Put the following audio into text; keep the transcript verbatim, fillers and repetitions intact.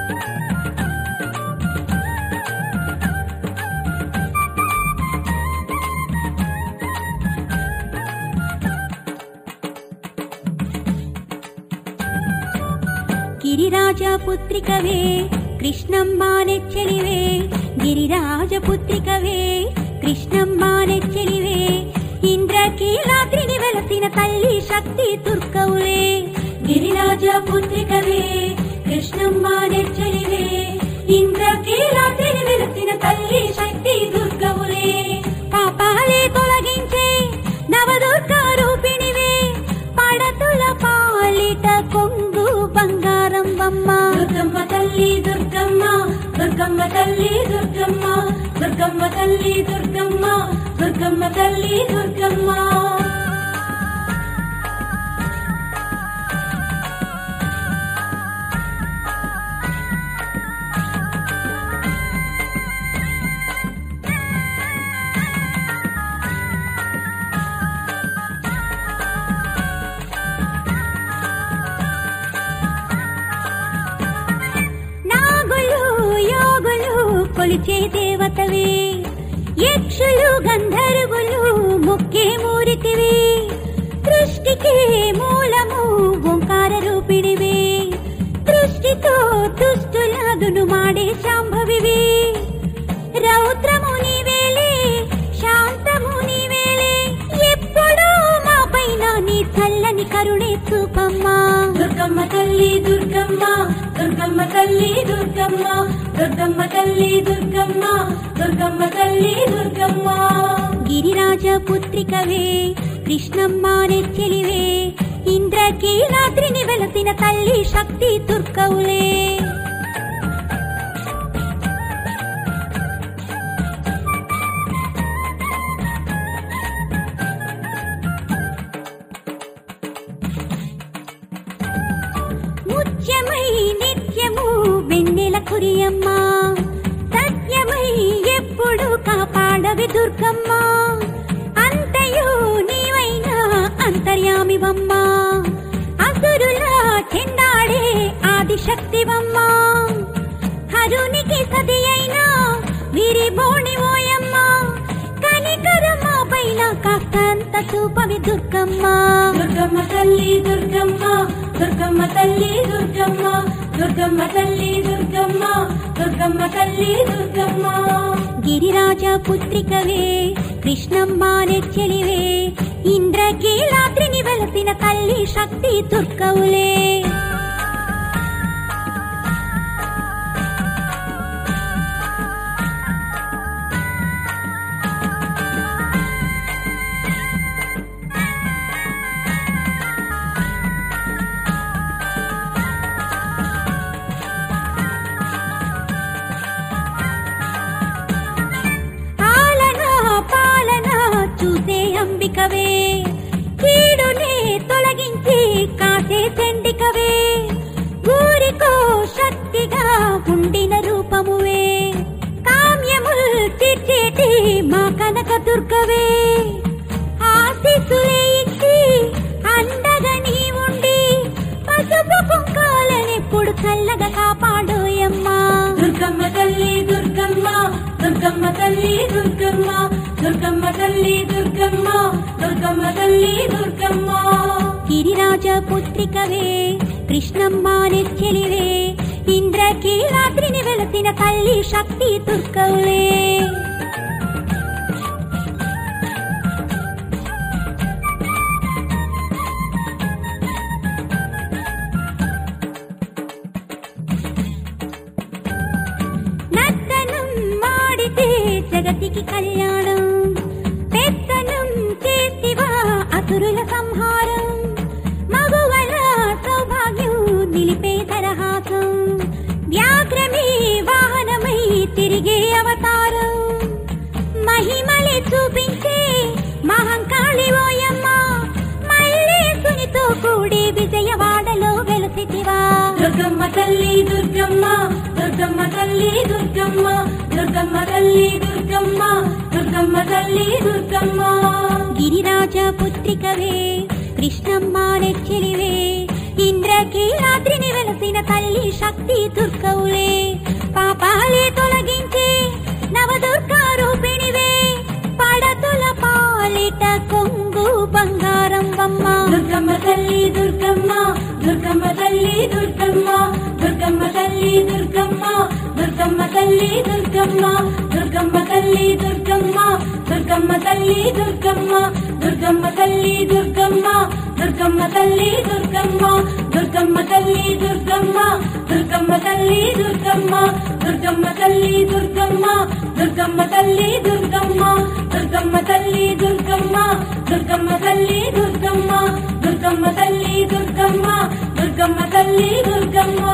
గిరిరాజపుత్రికవే కృష్ణమ్మ నెచ్చలివే, గిరిరాజపుత్రికవే కృష్ణమ్మ నెచ్చలివే, ఇంద్రకీలాద్రిని వెలసిన తల్లి శక్తి దుర్గవులే. గిరిరాజపుత్రికవే కృష్ణమ్మ నెచ్చలివే, ఇంద్రకీలాద్రిని వెలసిన తల్లి శక్తి దుర్గవులే. పాపాలే తొలగించే నవదుర్గా రూపిణివే, పడతుల పాలిట కొంగు బంగారం బొమ్మ. దుర్గమ్మ తల్లి దుర్గమ్మ, దుర్గమ్మ తల్లి దుర్గమ్మ, దుర్గమ్మ తల్లి దుర్గమ్మ, దుర్గమ్మ తల్లి దుర్గమ్మ. కొలిచే దేవతవే, యక్షులు గంధర్వులు ముక్కే మూరితివే, సృష్టికి మూలము ఓంకార రూపిణివే, దృష్టితో దుష్టులాదును మాడే శాంభవివే. రౌద్రము నీవేలే, శాంతము నీవేలే, ఎప్పుడూ మా పైన నీ చల్లని కరుణే చూపమ్మా. దుర్గమ్మ తల్లి దుర్గమ్మ, దుర్గమ్మ తల్లి దుర్గమ్మ, దుర్గమ్మ తల్లి దుర్గమ్మ, దుర్గమ్మ తల్లి దుర్గమ్మ. గిరిరాజపుత్రికవే కృష్ణమ్మ నెచ్చలివే, ఇంద్రకీలాద్రిని వెలసిన తల్లి శక్తి దుర్గవులే. ముత్యమై నిత్యము వెన్నెల కురియమ్మ, సత్యమై ఎప్పుడు కాపాడవి దుర్గమ్మ, అంతయు నీవైనా అంతర్యామివమ్మ, అసురుల చెండాడే ఆదిశక్తివమ్మ, హరునికి సతి అయినా విరిబోణివోయమ్మ, కనికరమ్మ పైన కాస్తంత చూపవి దుర్గమ్మ. దుర్గమ్మ తల్లి దుర్గమ్మ, దుర్గమ్మ తల్లి దుర్గమ్మ, దుర్గమ్మ తల్లి దుర్గమ్మ, దుర్గమ్మ తల్లి దుర్గమ్మ. గిరిరాజపుత్రికవే కృష్ణమ్మ నెచ్చలివే, ఇంద్రకీలాద్రిని వెలసిన తల్లి శక్తి దుర్గవులే. చూసే అంబికవే, కీడునే తొలగించి కాసే చండికవే, ఊరికో శక్తిగా ఉండిన రూపమువే, కామ్యముల్ తీర్చేటి మా కనక దుర్గవే, ఆశీస్సులే ఇచ్చి అండగా నీ ఉండి పసుపు కుంకాలనెప్పుడు చల్లగా కాపాడోయమ్మా. దుర్గమ్మ తల్లి దుర్గమ్మ, దుర్గమ్మ తల్లి దుర్గమ్మ, దుర్గమ్మ తల్లి దుర్గమ్మ, దుర్గమ్మ తల్లి దుర్గమ్మ. గిరిరాజపుత్రికవే కృష్ణమ్మ నెచ్చలివే, ఇంద్రకీలాద్రిని వెలసిన తల్లి శక్తి దుర్గవులే. నర్తనం మాడితే జగతికి కళ్యాణం, పెత్తనం చేతివా అసురుల సంహారం, మగువల సౌభాగ్యం నిలిపే తరహాసం, వ్యాఘ్రమే వాహనమై తిరిగే అవతారం, మహిమలే చూపించే మహంకాళి ఓయమ్మ, మల్లేశునితో కూడి విజయవాడలో వెలసితివా. దుర్గమ్మ తల్లి దుర్గమ్మ, దుర్గమ్మ తల్లి దుర్గమ్మ, దుర్గమ్మ తల్లి దుర్గమ్మ, దుర్గమ్మ తల్లి దుర్గమ్మ. గిరిరాజపుత్రికవే కృష్ణమ్మ నెచ్చలివే, ఇంద్రకీలాద్రిని వెలసిన తల్లి శక్తి దుర్గవులే పాపాలే తొలగించే నవదుర్గా రూపిణివే పడతుల పాలిట కొంగు బంగారం బొమ్మ దుర్గమ్మ తల్లి దుర్గమ్మ దుర్గమ్మ తల్లి దుర్గమ్మ దుర్గమ్మ తల్లి దుర్గమ్మ దుర్గమ్మ తల్లి దుర్గమ్మ దుర్గమ్మ తల్లి దుర్గమ్మ దుర్గమ్మ తల్లి దుర్గమ్మ దుర్గమ్మ తల్లి దుర్గమ్మ దుర్గమ్మ తల్లి దుర్గమ్మ దుర్గమ్మ తల్లి దుర్గమ్మ దుర్గమ్మ తల్లి దుర్గమ్మ దుర్గమ్మ తల్లి దుర్గమ్మ దుర్గమ్మ తల్లి దుర్గమ్మ దుర్గమ్మ తల్లి దుర్గమ్మ దుర్గమ్మ తల్లి దుర్గమ్మ దుర్గమ్మ తల్లి దుర్గమ్మ దుర్గమ్మ తల్లి దుర్గమ్మ